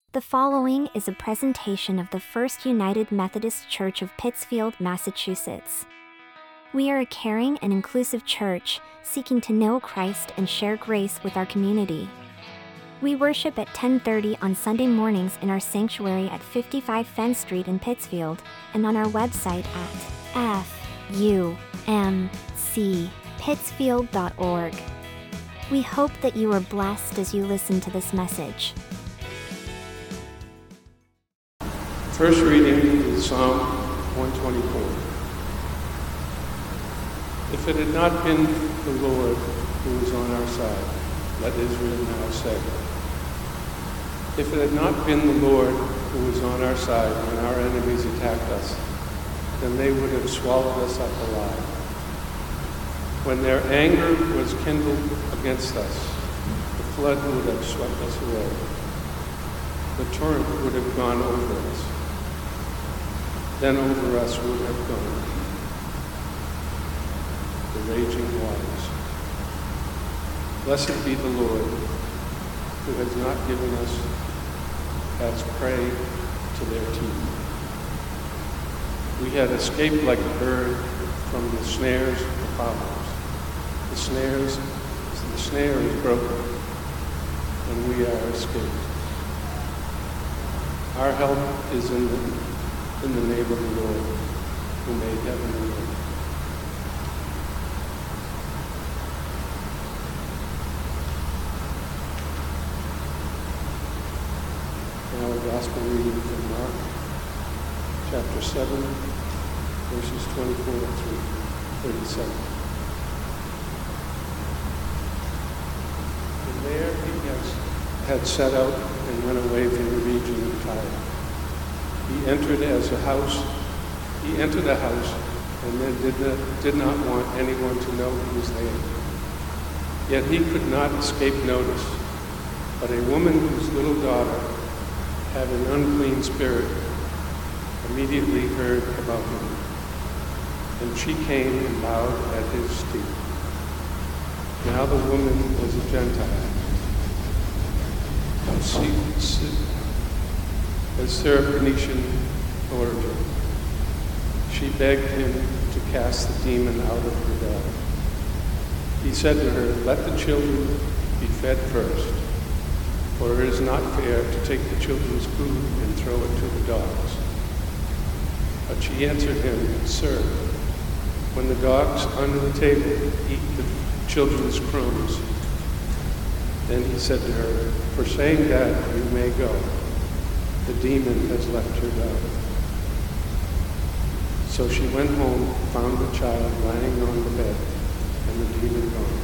The following is a presentation of the First United Methodist Church of Pittsfield, Massachusetts. We are a caring and inclusive church, seeking to know Christ and share grace with our community. We worship at 10:30 on Sunday mornings in our sanctuary at 55 Fenn Street in Pittsfield, and on our website at fumcpittsfield.org. We hope that you are blessed as you listen to this message. First reading is Psalm 124. If it had not been the Lord who was on our side, let Israel now say. If it had not been the Lord who was on our side when our enemies attacked us, then they would have swallowed us up alive. When their anger was kindled against us, the flood would have swept us away. The torrent would have gone over us. Then over us would have gone the raging waters. Blessed be the Lord, who has not given us as prey to their teeth. We had escaped like a bird from the snares of the fowlers. The snare is broken, and we are escaped. Our help is in the name of the Lord, who made heaven and earth. Now a gospel reading from Mark, chapter 7, verses 24 through 37. And there he had set out and went away from the region of Tyre. He entered a house and then did not want anyone to know he was there. Yet he could not escape notice. But a woman whose little daughter had an unclean spirit immediately heard about him. And she came and bowed at his feet. Now the woman was a Gentile, of Syrophoenician origin. She begged him to cast the demon out of her daughter. He said to her, "Let the children be fed first, for it is not fair to take the children's food and throw it to the dogs." But she answered him, "Sir, when the dogs under the table eat the children's crumbs." Then he said to her, "For saying that, you may go. The demon has left your daughter." So she went home, found the child lying on the bed, and the demon gone.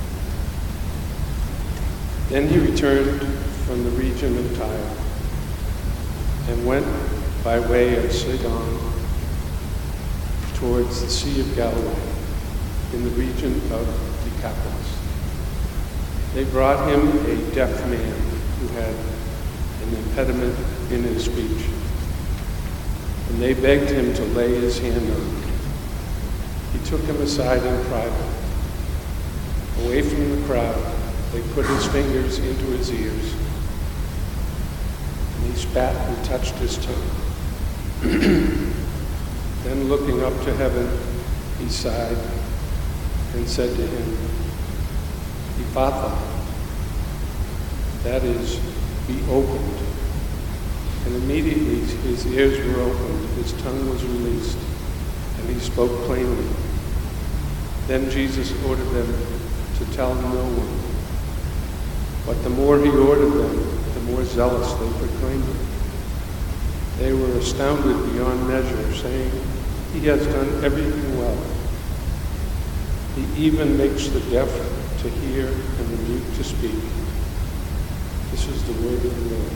Then he returned from the region of Tyre and went by way of Sidon towards the Sea of Galilee in the region of Decapolis. They brought him a deaf man who had an impediment in his speech, and they begged him to lay his hand on him. He took him aside in private. Away from the crowd, they put his fingers into his ears, and he spat and touched his tongue. Then looking up to heaven, he sighed and said to him, "Ephphatha," that is, be opened. And immediately his ears were opened, his tongue was released, and he spoke plainly. Then Jesus ordered them to tell no one. But the more he ordered them, the more zealous they proclaimed it. They were astounded beyond measure, saying, "He has done everything well. He even makes the deaf to hear and the mute to speak." This is the word of the Lord.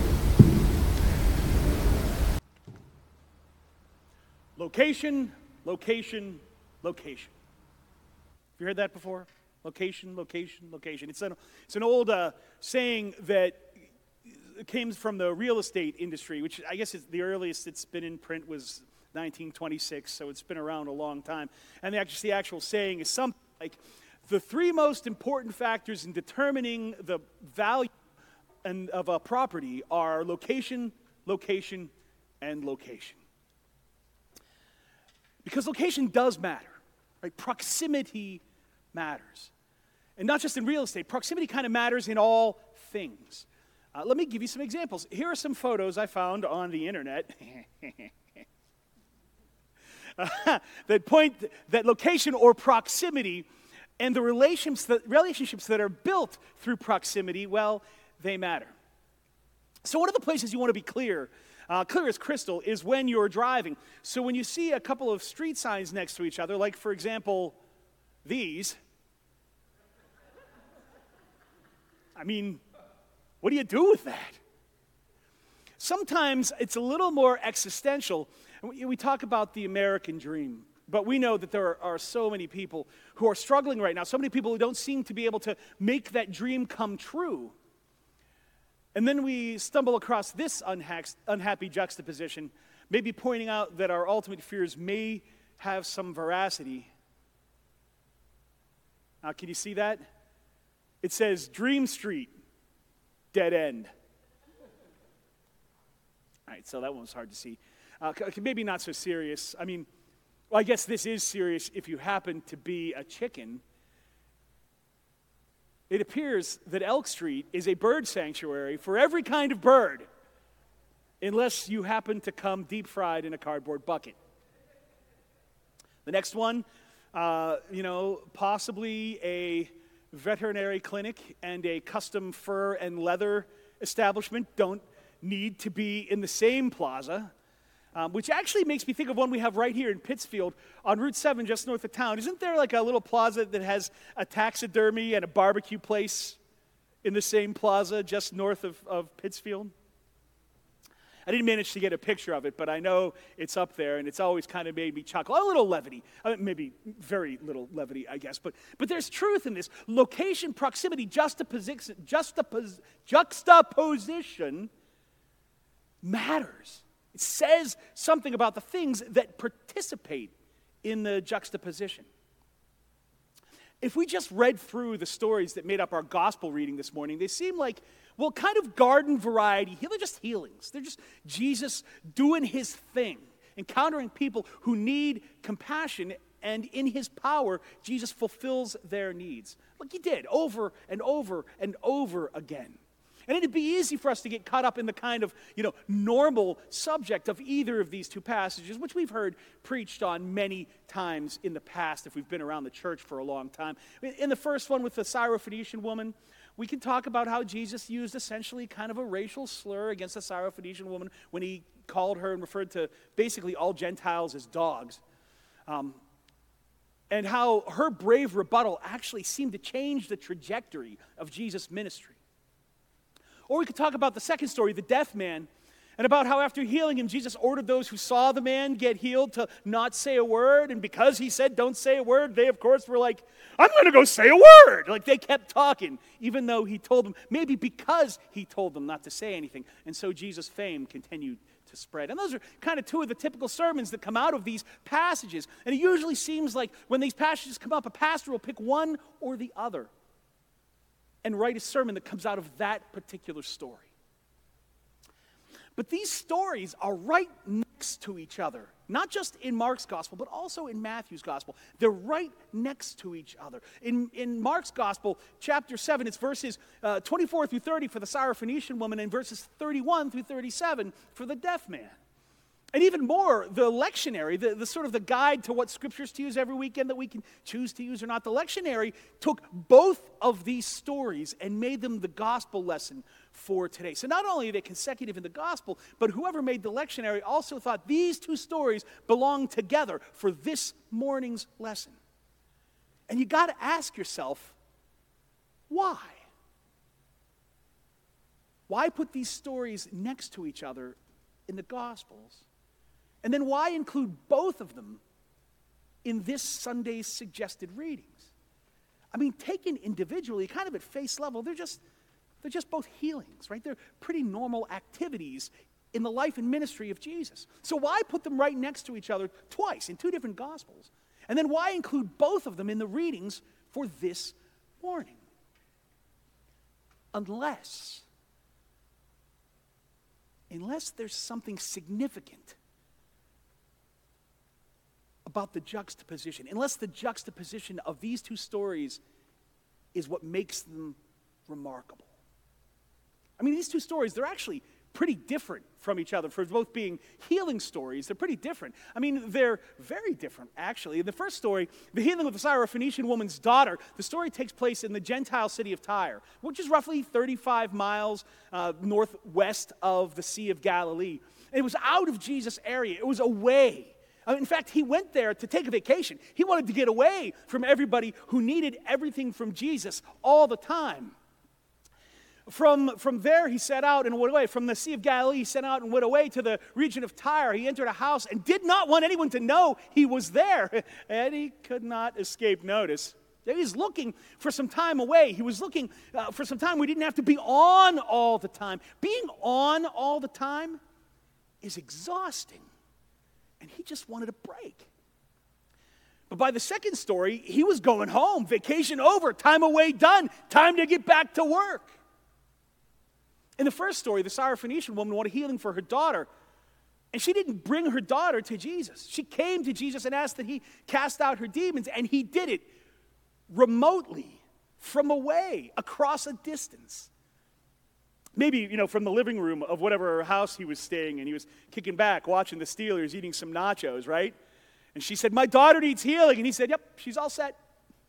Location, location, location. Have you heard that before? Location, location, location. It's an old saying that came from the real estate industry, which I guess is the earliest it's been in print was 1926, so it's been around a long time. And the actual saying is something like, the three most important factors in determining the value of a property are location, location, and location. Because location does matter, right? Proximity matters. And not just in real estate, proximity kind of matters in all things. Let me give you some examples. Here are some photos I found on the internet that point that location or proximity and the relationships that are built through proximity, well, they matter. So one of the places you want to be clear as crystal, is when you're driving. So when you see a couple of street signs next to each other, like, for example, these, I mean, what do you do with that? Sometimes it's a little more existential. We talk about the American dream, but we know that there are so many people who are struggling right now, so many people who don't seem to be able to make that dream come true. And then we stumble across this unhappy juxtaposition, maybe pointing out that our ultimate fears may have some veracity. Can you see that? It says, Dream Street, dead end. All right, so that one was hard to see. Maybe not so serious. I mean, well, I guess this is serious if you happen to be a chicken. It appears that Elk Street is a bird sanctuary for every kind of bird, unless you happen to come deep fried in a cardboard bucket. The next one, possibly a veterinary clinic and a custom fur and leather establishment don't need to be in the same plaza. Which actually makes me think of one we have right here in Pittsfield on Route 7, just north of town. Isn't there like a little plaza that has a taxidermy and a barbecue place in the same plaza just north of Pittsfield? I didn't manage to get a picture of it, but I know it's up there, and it's always kind of made me chuckle. A little levity, maybe very little levity, I guess. But there's truth in this. Location, proximity, juxtaposition matters. It says something about the things that participate in the juxtaposition. If we just read through the stories that made up our gospel reading this morning, they seem like, well, kind of garden variety. They're just healings. They're just Jesus doing his thing, encountering people who need compassion, and in his power, Jesus fulfills their needs. Like he did over and over and over again. And it'd be easy for us to get caught up in the kind of, normal subject of either of these two passages, which we've heard preached on many times in the past if we've been around the church for a long time. In the first one with the Syrophoenician woman, we can talk about how Jesus used essentially kind of a racial slur against the Syrophoenician woman when he called her and referred to basically all Gentiles as dogs. And how her brave rebuttal actually seemed to change the trajectory of Jesus' ministry. Or we could talk about the second story, the deaf man, and about how after healing him, Jesus ordered those who saw the man get healed to not say a word. And because he said, don't say a word, they, of course, were like, I'm going to go say a word. Like they kept talking, even though he told them, maybe because he told them not to say anything. And so Jesus' fame continued to spread. And those are kind of two of the typical sermons that come out of these passages. And it usually seems like when these passages come up, a pastor will pick one or the other and write a sermon that comes out of that particular story. But these stories are right next to each other, not just in Mark's gospel, but also in Matthew's gospel. They're right next to each other. In Mark's gospel, chapter 7, it's verses 24 through 30 for the Syrophoenician woman and verses 31 through 37 for the deaf man. And even more, the lectionary, the sort of the guide to what scriptures to use every weekend that we can choose to use or not, the lectionary took both of these stories and made them the gospel lesson for today. So not only are they consecutive in the gospel, but whoever made the lectionary also thought these two stories belong together for this morning's lesson. And you got to ask yourself, why? Why put these stories next to each other in the Gospels? And then why include both of them in this Sunday's suggested readings? I mean, taken individually, kind of at face level, they're just both healings, right? They're pretty normal activities in the life and ministry of Jesus. So why put them right next to each other twice in two different Gospels? And then why include both of them in the readings for this morning? Unless unless there's something significant about the juxtaposition, unless the juxtaposition of these two stories is what makes them remarkable. I mean, these two stories, they're actually pretty different from each other. For both being healing stories, they're pretty different. I mean, they're very different, actually. In the first story, the healing of the Syrophoenician woman's daughter, the story takes place in the Gentile city of Tyre, which is roughly 35 miles northwest of the Sea of Galilee. And it was out of Jesus' area. It was away. In fact, he went there to take a vacation. He wanted to get away from everybody who needed everything from Jesus all the time. From there, he set out and went away. From the Sea of Galilee, he set out and went away to the region of Tyre. He entered a house and did not want anyone to know he was there. And he could not escape notice. He was looking for some time away. He was looking for some time we didn't have to be on all the time. Being on all the time is exhausting. And he just wanted a break. But by the second story, he was going home. Vacation over, time away done, time to get back to work. In the first story, the Syrophoenician woman wanted healing for her daughter, and she didn't bring her daughter to Jesus. She came to Jesus and asked that he cast out her demons, and he did it remotely, from away, across a distance. Maybe, from the living room of whatever house he was staying in. He was kicking back, watching the Steelers, eating some nachos, right? And she said, "My daughter needs healing." And he said, "Yep, she's all set."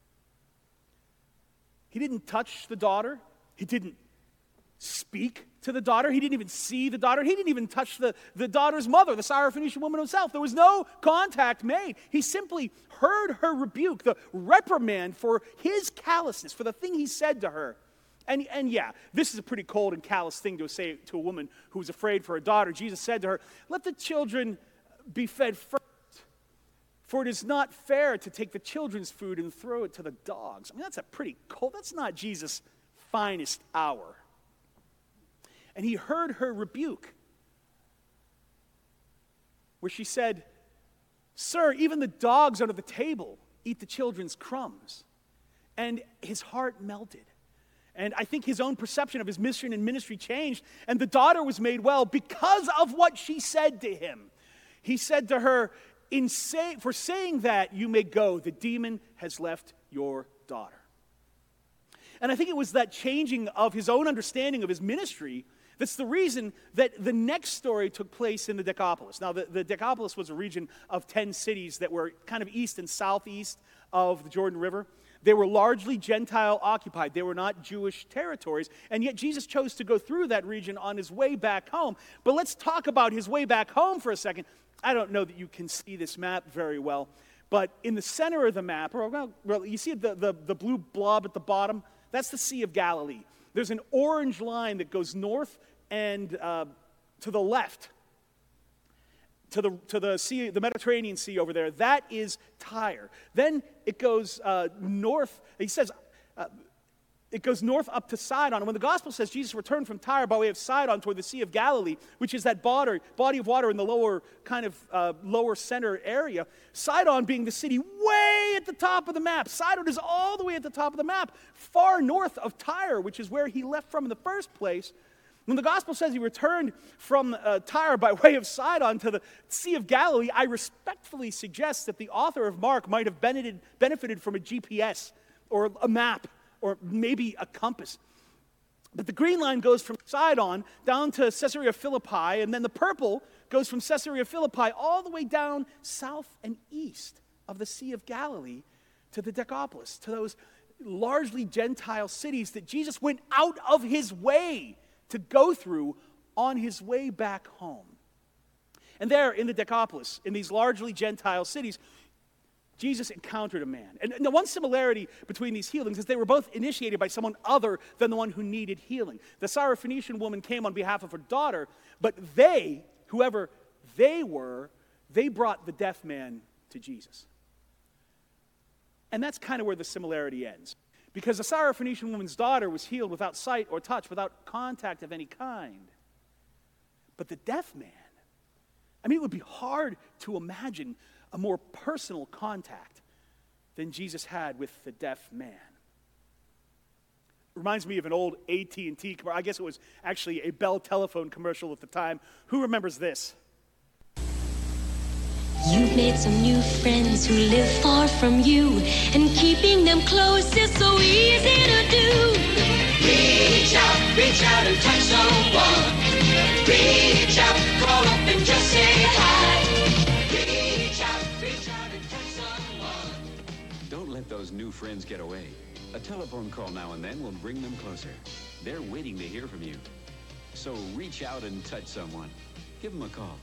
He didn't touch the daughter. He didn't speak to the daughter. He didn't even see the daughter. He didn't even touch the daughter's mother, the Syrophoenician woman herself. There was no contact made. He simply heard her rebuke, the reprimand for his callousness, for the thing he said to her. And yeah, this is a pretty cold and callous thing to say to a woman who was afraid for her daughter. Jesus said to her, "Let the children be fed first, for it is not fair to take the children's food and throw it to the dogs." I mean, that's a pretty cold, that's not Jesus' finest hour. And he heard her rebuke, where she said, "Sir, even the dogs under the table eat the children's crumbs." And his heart melted. And I think his own perception of his mission and ministry changed, and the daughter was made well because of what she said to him. He said to her, "For saying that, you may go. The demon has left your daughter." And I think it was that changing of his own understanding of his ministry that's the reason that the next story took place in the Decapolis. Now, the Decapolis was a region of 10 cities that were kind of east and southeast of the Jordan River. They were largely Gentile occupied. They were not Jewish territories. And yet Jesus chose to go through that region on his way back home. But let's talk about his way back home for a second. I don't know that you can see this map very well, but in the center of the map, you see the blue blob at the bottom? That's the Sea of Galilee. There's an orange line that goes north and to the left, to the sea, the Mediterranean Sea over there. That is Tyre. Then it goes north. He says it goes north up to Sidon. And when the gospel says Jesus returned from Tyre by way of Sidon toward the Sea of Galilee, which is that body of water in the lower kind of lower center area, Sidon being the city way at the top of the map. Sidon is all the way at the top of the map, far north of Tyre, which is where he left from in the first place. When the gospel says he returned from Tyre by way of Sidon to the Sea of Galilee, I respectfully suggest that the author of Mark might have benefited from a GPS or a map or maybe a compass. But the green line goes from Sidon down to Caesarea Philippi, and then the purple goes from Caesarea Philippi all the way down south and east of the Sea of Galilee to the Decapolis, to those largely Gentile cities that Jesus went out of his way to go through on his way back home. And there in the Decapolis, in these largely Gentile cities, Jesus encountered a man. And the one similarity between these healings is they were both initiated by someone other than the one who needed healing. The Syrophoenician woman came on behalf of her daughter, but they, whoever they were, they brought the deaf man to Jesus. And that's kind of where the similarity ends. Because the Syrophoenician woman's daughter was healed without sight or touch, without contact of any kind. But the deaf man, I mean, it would be hard to imagine a more personal contact than Jesus had with the deaf man. reminds me of an old AT&T commercial. I guess it was actually a Bell telephone commercial at the time. Who remembers this? You've made some new friends who live far from you, and keeping them close is so easy to do. Reach out and touch someone. Reach out, call up and just say hi. Reach out and touch someone. Don't let those new friends get away. A telephone call now and then will bring them closer. They're waiting to hear from you. So reach out and touch someone. Give them a call.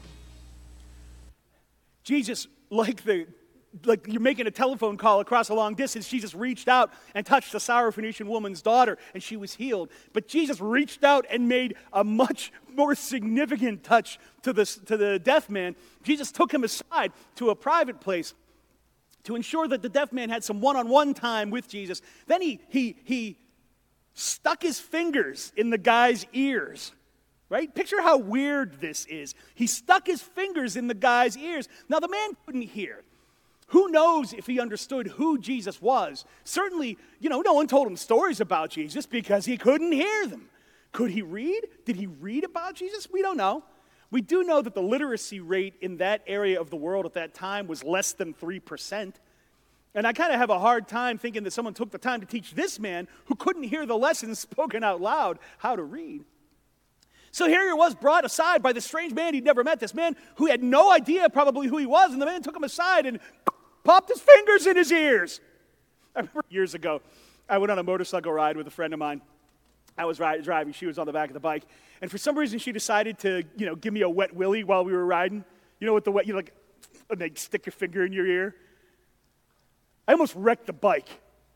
Jesus, like you're making a telephone call across a long distance, Jesus reached out and touched the Syrophoenician woman's daughter, and she was healed. But Jesus reached out and made a much more significant touch to the deaf man. Jesus took him aside to a private place to ensure that the deaf man had some one-on-one time with Jesus. Then he stuck his fingers in the guy's ears. Right? Picture how weird this is. He stuck his fingers in the guy's ears. Now, the man couldn't hear. Who knows if he understood who Jesus was? Certainly, no one told him stories about Jesus because he couldn't hear them. Could he read? Did he read about Jesus? We don't know. We do know that the literacy rate in that area of the world at that time was less than 3%. And I kind of have a hard time thinking that someone took the time to teach this man who couldn't hear the lessons spoken out loud how to read. So here he was brought aside by this strange man he'd never met, this man who had no idea probably who he was, and the man took him aside and popped his fingers in his ears. I remember years ago, I went on a motorcycle ride with a friend of mine. I was driving, she was on the back of the bike, and for some reason she decided to, give me a wet willy while we were riding. You know what and they stick your finger in your ear? I almost wrecked the bike.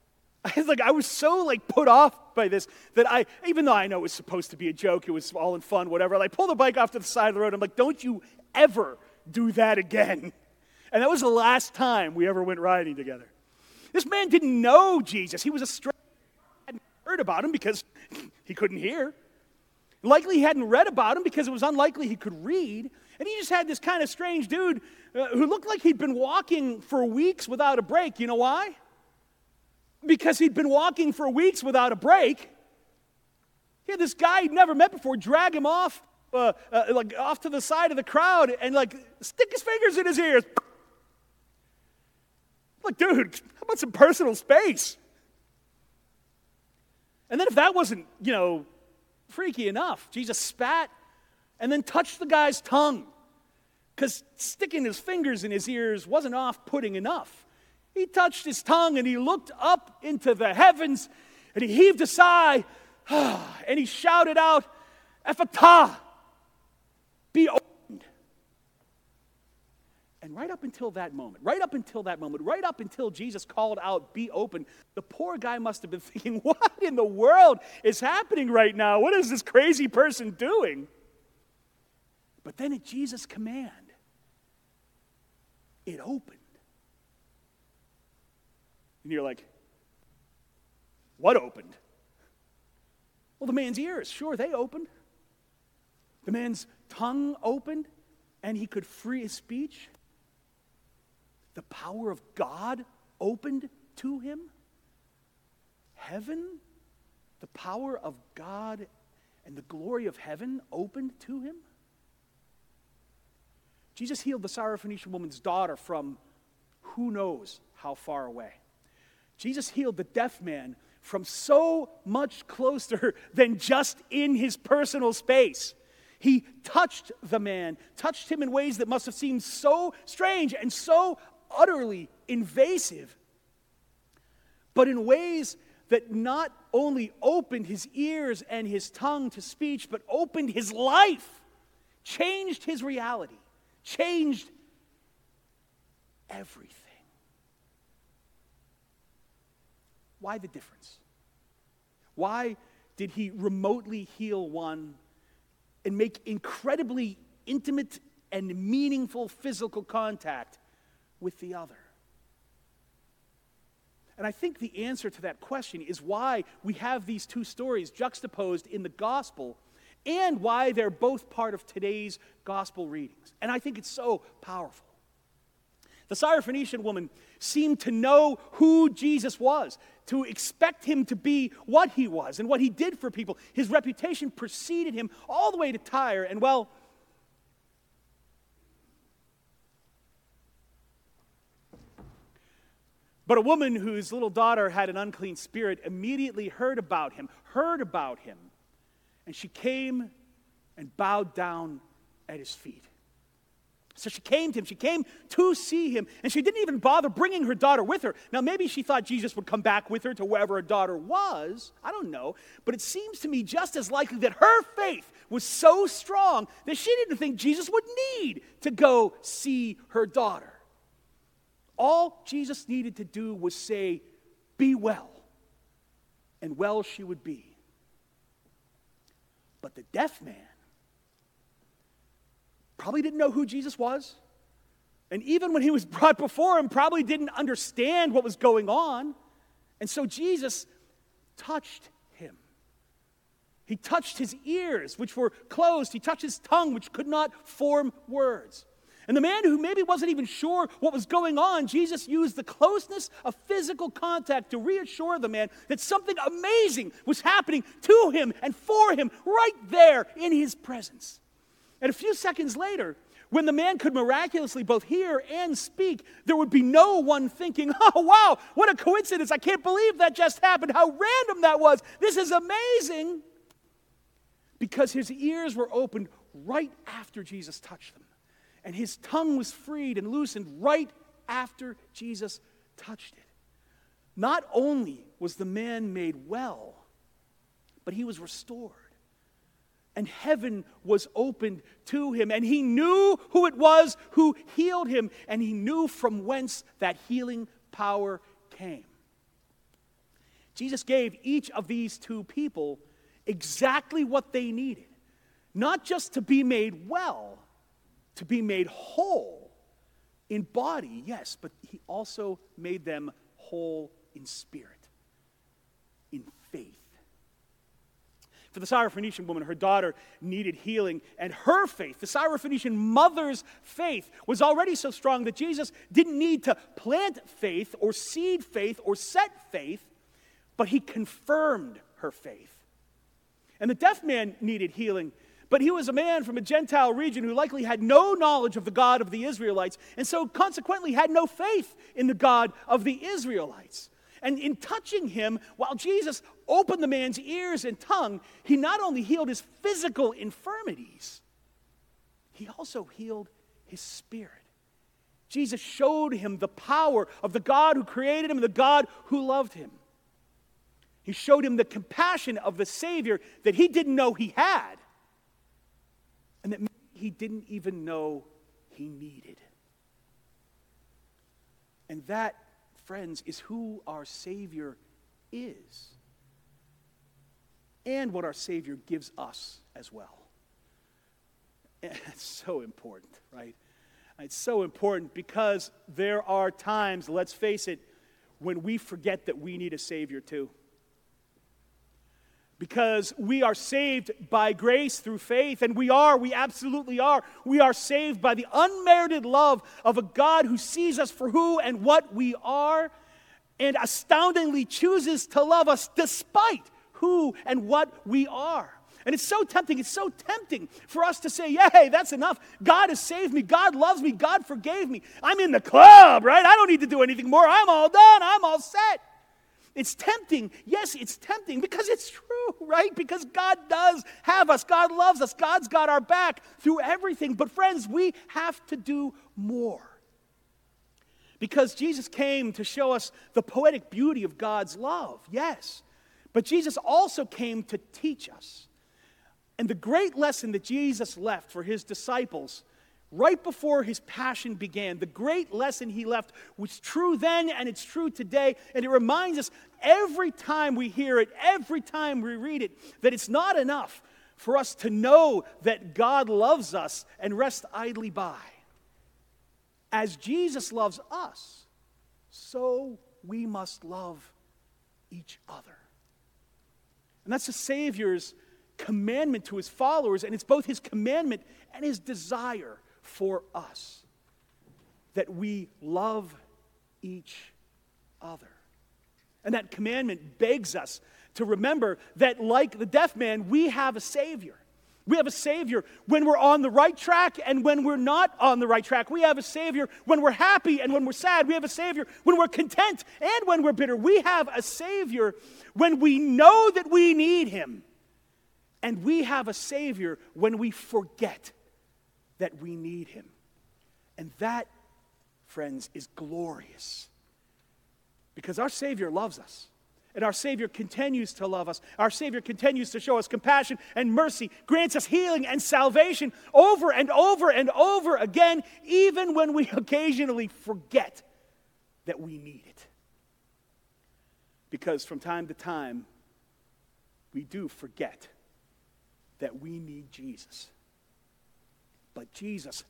I was so put off by this that even though I know it was supposed to be a joke, it was all in fun, whatever, I pulled the bike off to the side of the road. I'm like, don't you ever do that again. And that was the last time we ever went riding together. This man didn't know Jesus. He was a stranger. He hadn't heard about him because he couldn't hear. Likely he hadn't read about him because it was unlikely he could read. And he just had this kind of strange dude who looked like he'd been walking for weeks without a break. You know why? Because he'd been walking for weeks without a break. He had this guy he'd never met before drag him off, off to the side of the crowd and stick his fingers in his ears. Dude, how about some personal space? And then if that wasn't, freaky enough, Jesus spat and then touched the guy's tongue, because sticking his fingers in his ears wasn't off-putting enough. He touched his tongue and he looked up into the heavens and he heaved a sigh and he shouted out, "Ephphatha, be opened." And right up until Jesus called out, "Be open," the poor guy must have been thinking, what in the world is happening right now? What is this crazy person doing? But then at Jesus' command, it opened. And you're like, what opened? Well, the man's ears, sure, they opened. The man's tongue opened, and he could free his speech. The power of God opened to him. Heaven, the power of God and the glory of heaven opened to him. Jesus healed the Syrophoenician woman's daughter from who knows how far away. Jesus healed the deaf man from so much closer than just in his personal space. He touched the man, touched him in ways that must have seemed so strange and so utterly invasive, but in ways that not only opened his ears and his tongue to speech, but opened his life, changed his reality, changed everything. Why the difference? Why did he remotely heal one and make incredibly intimate and meaningful physical contact with the other? And I think the answer to that question is why we have these two stories juxtaposed in the gospel and why they're both part of today's gospel readings. And I think it's so powerful. The Syrophoenician woman seemed to know who Jesus was, to expect him to be what he was and what he did for people. His reputation preceded him all the way to Tyre, and well, but a woman whose little daughter had an unclean spirit immediately heard about him, and she came and bowed down at his feet. So she came to him, she came to see him, and she didn't even bother bringing her daughter with her. Now, maybe she thought Jesus would come back with her to wherever her daughter was. I don't know. But it seems to me just as likely that her faith was so strong that she didn't think Jesus would need to go see her daughter. All Jesus needed to do was say, "Be well," and well she would be. But the deaf man probably didn't know who Jesus was. And even when he was brought before him, probably didn't understand what was going on. And so Jesus touched him. He touched his ears, which were closed. He touched his tongue, which could not form words. And the man who maybe wasn't even sure what was going on, Jesus used the closeness of physical contact to reassure the man that something amazing was happening to him and for him right there in his presence. And a few seconds later, when the man could miraculously both hear and speak, there would be no one thinking, "Oh, wow, what a coincidence. I can't believe that just happened. How random that was. This is amazing." Because his ears were opened right after Jesus touched them. And his tongue was freed and loosened right after Jesus touched it. Not only was the man made well, but he was restored. And heaven was opened to him, and he knew who it was who healed him, and he knew from whence that healing power came. Jesus gave each of these two people exactly what they needed, not just to be made well, to be made whole in body, yes, but he also made them whole in spirit, in faith. For the Syrophoenician woman, her daughter needed healing, and her faith, the Syrophoenician mother's faith, was already so strong that Jesus didn't need to plant faith or seed faith or set faith, but he confirmed her faith. And the deaf man needed healing, but he was a man from a Gentile region who likely had no knowledge of the God of the Israelites, and so consequently had no faith in the God of the Israelites. And in touching him, while Jesus opened the man's ears and tongue, he not only healed his physical infirmities, he also healed his spirit. Jesus showed him the power of the God who created him and the God who loved him. He showed him the compassion of the Savior that he didn't know he had, and that he didn't even know he needed. And that, friends, is who our Savior is, and what our Savior gives us as well. And it's so important, right? It's so important because there are times, let's face it, when we forget that we need a Savior too. Because we are saved by grace through faith, and we absolutely are. We are saved by the unmerited love of a God who sees us for who and what we are, and astoundingly chooses to love us despite who and what we are. And it's so tempting for us to say, yeah, hey, that's enough. God has saved me. God loves me. God forgave me. I'm in the club, right? I don't need to do anything more. I'm all done. I'm all set. It's tempting. Yes, it's tempting because it's true, right? Because God does have us. God loves us. God's got our back through everything. But friends, we have to do more. Because Jesus came to show us the poetic beauty of God's love, yes. But Jesus also came to teach us. And the great lesson that Jesus left for his disciples right before his passion began, the great lesson he left was true then and it's true today. And it reminds us every time we hear it, every time we read it, that it's not enough for us to know that God loves us and rest idly by. As Jesus loves us, so we must love each other. And that's the Savior's commandment to his followers, and it's both his commandment and his desire for us. that we love each other. And that commandment begs us to remember that, like the deaf man, we have a Savior. We have a Savior when we're on the right track and when we're not on the right track. We have a Savior when we're happy and when we're sad. We have a Savior when we're content and when we're bitter. We have a Savior when we know that we need Him. And we have a Savior when we forget that we need Him. And that, friends, is glorious. Because our Savior loves us. And our Savior continues to love us. Our Savior continues to show us compassion and mercy, grants us healing and salvation over and over and over again, even when we occasionally forget that we need it. Because from time to time, we do forget that we need Jesus. But Jesus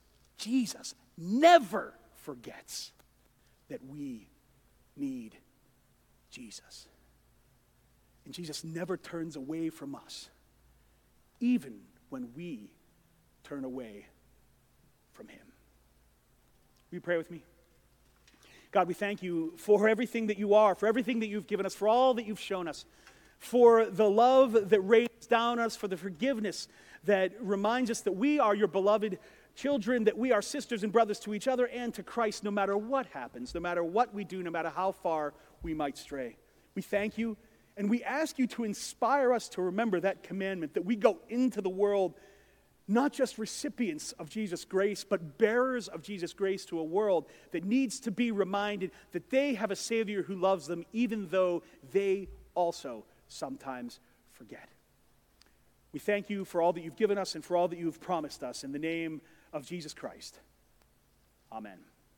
never forgets that we need Jesus. And Jesus never turns away from us, even when we turn away from Him. Will you pray with me? God, we thank you for everything that you are, for everything that you've given us, for all that you've shown us, for the love that rains down us, for the forgiveness that reminds us that we are your beloved children, that we are sisters and brothers to each other and to Christ, no matter what happens, no matter what we do, no matter how far we might stray. We thank you, and we ask you to inspire us to remember that commandment, that we go into the world not just recipients of Jesus' grace, but bearers of Jesus' grace to a world that needs to be reminded that they have a Savior who loves them, even though they also sometimes forget. We thank you for all that you've given us and for all that you've promised us. In the name of Jesus Christ. Amen.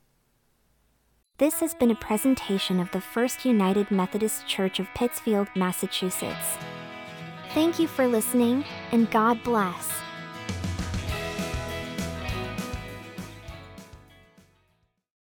This has been a presentation of the First United Methodist Church of Pittsfield, Massachusetts. Thank you for listening, and God bless.